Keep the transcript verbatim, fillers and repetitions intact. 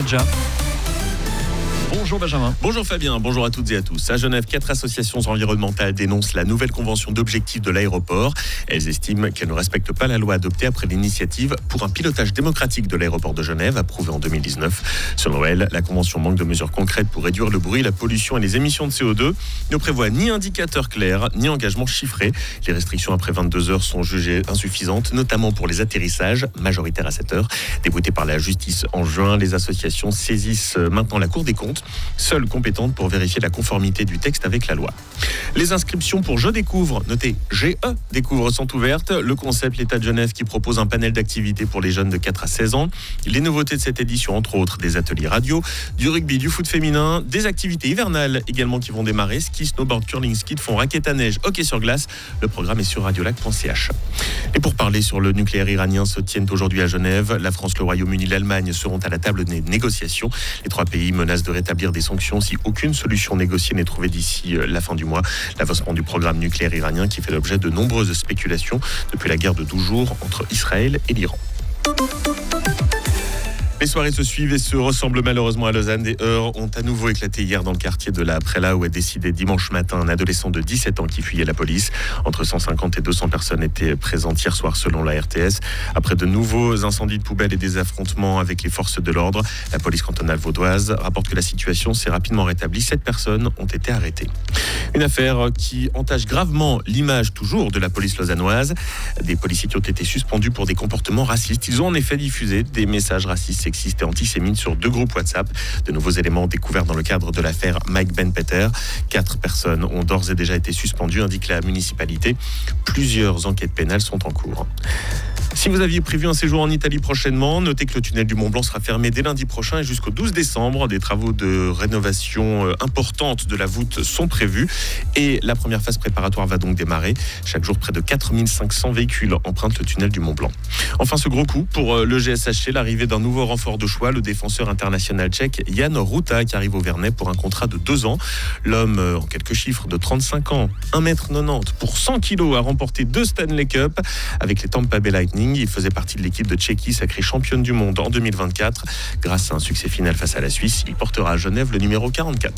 Déjà. Bonjour Benjamin. Bonjour Fabien, bonjour à toutes et à tous. À Genève, quatre associations environnementales dénoncent la nouvelle convention d'objectifs de l'aéroport. Elles estiment qu'elle ne respecte pas la loi adoptée après l'initiative pour un pilotage démocratique de l'aéroport de Genève, approuvée en deux mille dix-neuf. Selon elles, la convention manque de mesures concrètes pour réduire le bruit, la pollution et les émissions de C O deux, ne prévoit ni indicateurs clairs, ni engagement chiffré. Les restrictions après vingt-deux heures sont jugées insuffisantes, notamment pour les atterrissages, majoritaires à sept heures. Déboutés par la justice en juin, les associations saisissent maintenant la Cour des comptes, seule compétente pour vérifier la conformité du texte avec la loi. Les inscriptions pour Je Découvre, notez G E Découvre, sont ouvertes. Le concept l'État de Genève qui propose un panel d'activités pour les jeunes de quatre à seize ans. Les nouveautés de cette édition, entre autres, des ateliers radio, du rugby, du foot féminin, des activités hivernales également qui vont démarrer, ski, snowboard, curling, ski de fond, raquette à neige, hockey sur glace. Le programme est sur radiolac point c h. Et pour parler sur le nucléaire iranien se tiennent aujourd'hui à Genève. La France, le Royaume-Uni, l'Allemagne seront à la table des négociations. Les trois pays menacent de rétablir des sanctions si aucune solution négociée n'est trouvée d'ici la fin du mois. L'avancement du programme nucléaire iranien qui fait l'objet de nombreuses spéculations depuis la guerre de douze jours entre Israël et l'Iran. Les soirées se suivent et se ressemblent malheureusement à Lausanne. Des heurts ont à nouveau éclaté hier dans le quartier de la Préla où est décidé dimanche matin un adolescent de dix-sept ans qui fuyait la police. Entre cent cinquante et deux cents personnes étaient présentes hier soir selon la R T S. Après de nouveaux incendies de poubelles et des affrontements avec les forces de l'ordre, la police cantonale vaudoise rapporte que la situation s'est rapidement rétablie. Sept personnes ont été arrêtées. Une affaire qui entache gravement l'image toujours de la police lausannoise. Des policiers qui ont été suspendus pour des comportements racistes. Ils ont en effet diffusé des messages racistes, sexistes et antisémites sur deux groupes WhatsApp. De nouveaux éléments découverts dans le cadre de l'affaire Mike Ben Peter. Quatre personnes ont d'ores et déjà été suspendues, indique la municipalité. Plusieurs enquêtes pénales sont en cours. Si vous aviez prévu un séjour en Italie prochainement, notez que le tunnel du Mont Blanc sera fermé dès lundi prochain et jusqu'au douze décembre. Des travaux de rénovation importantes de la voûte sont prévus et la première phase préparatoire va donc démarrer. Chaque jour, près de quatre mille cinq cents véhicules empruntent le tunnel du Mont Blanc. Enfin, ce gros coup pour le G S H C, l'arrivée d'un nouveau renfort de choix, le défenseur international tchèque Jan Ruta qui arrive au Vernet pour un contrat de deux ans. L'homme, en quelques chiffres, de trente-cinq ans, un mètre quatre-vingt-dix pour cent kilos, a remporté deux Stanley Cup avec les Tampa Bay Lightning. Il faisait partie de l'équipe de Tchéquie, sacrée championne du monde en deux mille vingt-quatre. Grâce à un succès final face à la Suisse, il portera à Genève le numéro quarante-quatre.